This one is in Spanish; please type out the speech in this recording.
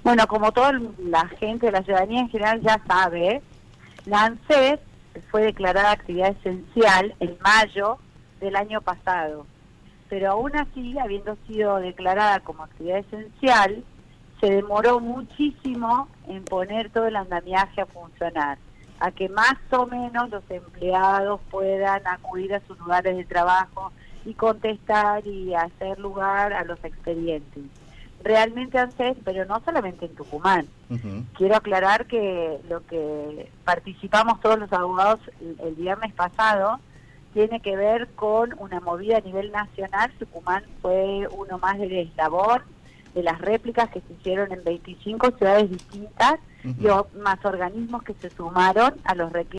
Bueno, como toda la gente, la ciudadanía en general ya sabe, la ANSES fue declarada actividad esencial en mayo del año pasado, pero aún así, habiendo sido declarada como actividad esencial, se demoró muchísimo en poner todo el andamiaje a funcionar, a que más o menos los empleados puedan acudir a sus lugares de trabajo y contestar y hacer lugar a los expedientes. Realmente ANSES, pero no solamente en Tucumán. Quiero aclarar que lo que participamos todos los abogados el viernes pasado tiene que ver con una movida a nivel nacional. Tucumán fue uno más del eslabón de las réplicas que se hicieron en 25 ciudades distintas, y más organismos que se sumaron a los requisitos